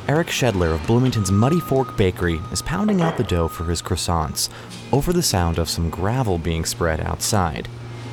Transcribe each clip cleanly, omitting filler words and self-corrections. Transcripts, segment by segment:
Eric Shedler of Bloomington's Muddy Fork Bakery is pounding out the dough for his croissants over the sound of some gravel being spread outside.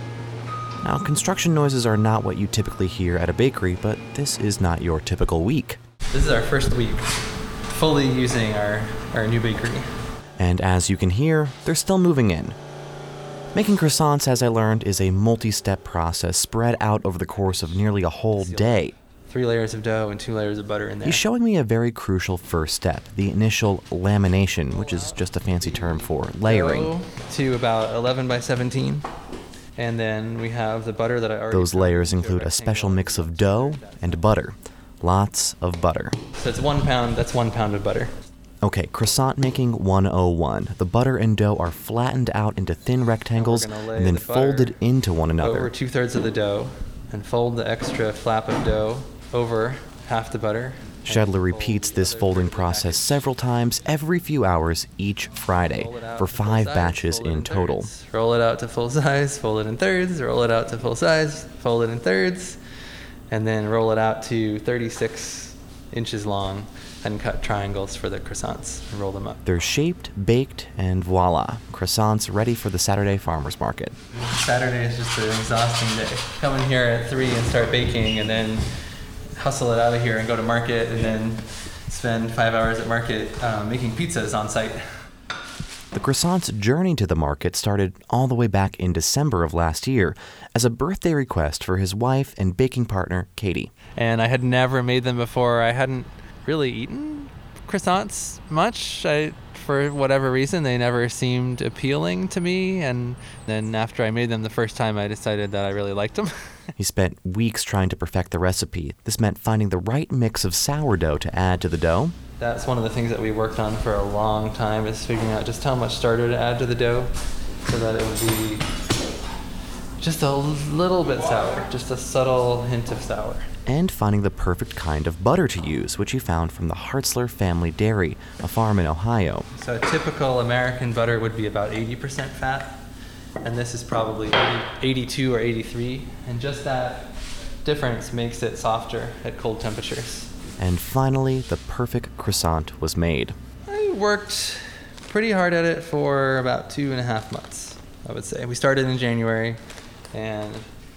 Now, construction noises are not what you typically hear at a bakery, but this is not your typical week. This is our first week fully using our new bakery. And as you can hear, they're still moving in. Making croissants, as I learned, is a multi-step process spread out over the course of nearly a whole day. 3 layers of dough and 2 layers of butter in there. He's showing me a very crucial first step, the initial lamination, which is just a fancy term for layering. Dough to about 11 by 17. And then we have the butter that I already... Those layers include a special mix of dough and butter. Lots of butter. So it's 1 pound, that's 1 pound of butter. Okay, croissant making 101. The butter and dough are flattened out into thin rectangles and then folded into one another. Over 2/3 of the dough and fold the extra flap of dough over half the butter. Shedler repeats this folding process several times every few hours each Friday for 5 batches in total. Roll it out to full size, fold it in thirds, roll it out to full size, fold it in thirds, and then roll it out to 36 inches long and cut triangles for the croissants and roll them up. They're shaped, baked, and voila, croissants ready for the Saturday farmers market. Saturday is just an exhausting day. Come in here at 3 and start baking, and then hustle it out of here and go to market, and then spend 5 hours at market making pizzas on site. The croissant's journey to the market started all the way back in December of last year as a birthday request for his wife and baking partner, Katie. And I had never made them before. I hadn't really eaten croissants much. For whatever reason, they never seemed appealing to me. And then after I made them the first time, I decided that I really liked them. He spent weeks trying to perfect the recipe. This meant finding the right mix of sourdough to add to the dough. That's one of the things that we worked on for a long time, is figuring out just how much starter to add to the dough so that it would be just a little bit sour, just a subtle hint of sour. And finding the perfect kind of butter to use, which he found from the Hartzler Family Dairy, a farm in Ohio. So a typical American butter would be about 80% fat, and this is probably 82 or 83, and just that difference makes it softer at cold temperatures. And finally, the perfect croissant was made. I worked pretty hard at it for about 2.5 months, I would say. We started in January, and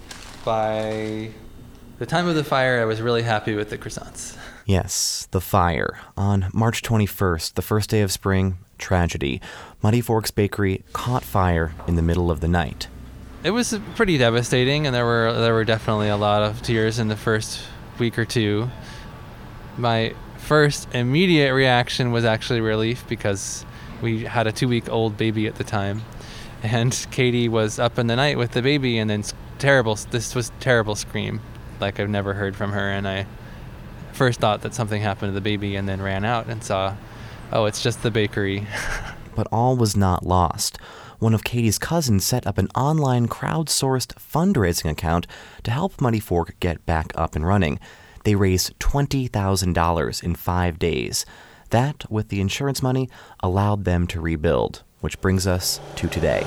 by the time of the fire, I was really happy with the croissants. Yes, the fire. On March 21st, the first day of spring, tragedy. Muddy Forks Bakery caught fire in the middle of the night. It was pretty devastating, and there were definitely a lot of tears in the first week or two. My first immediate reaction was actually relief, because we had a 2-week-old baby at the time, and Katie was up in the night with the baby, and then this was terrible scream like I've never heard from her, and I first thought that something happened to the baby and then ran out and saw, oh, it's just the bakery. But all was not lost. One of Katie's cousins set up an online crowdsourced fundraising account to help Muddy Fork get back up and running. They raised $20,000 in 5 days. That, with the insurance money, allowed them to rebuild, which brings us to today.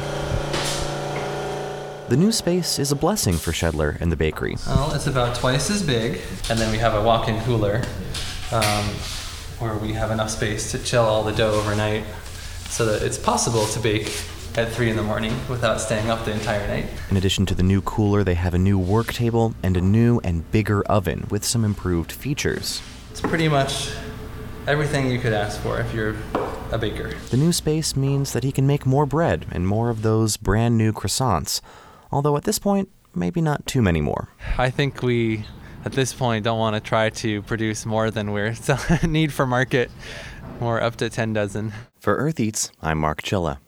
The new space is a blessing for Shedler and the bakery. Well, it's about twice as big, and then we have a walk-in cooler where we have enough space to chill all the dough overnight so that it's possible to bake at 3 in the morning without staying up the entire night. In addition to the new cooler, they have a new work table and a new and bigger oven with some improved features. It's pretty much everything you could ask for if you're a baker. The new space means that he can make more bread and more of those brand new croissants. Although at this point, maybe not too many more. I think we, at this point, don't want to try to produce more than we're need for market, more up to 10 dozen. For Earth Eats, I'm Mark Chilla.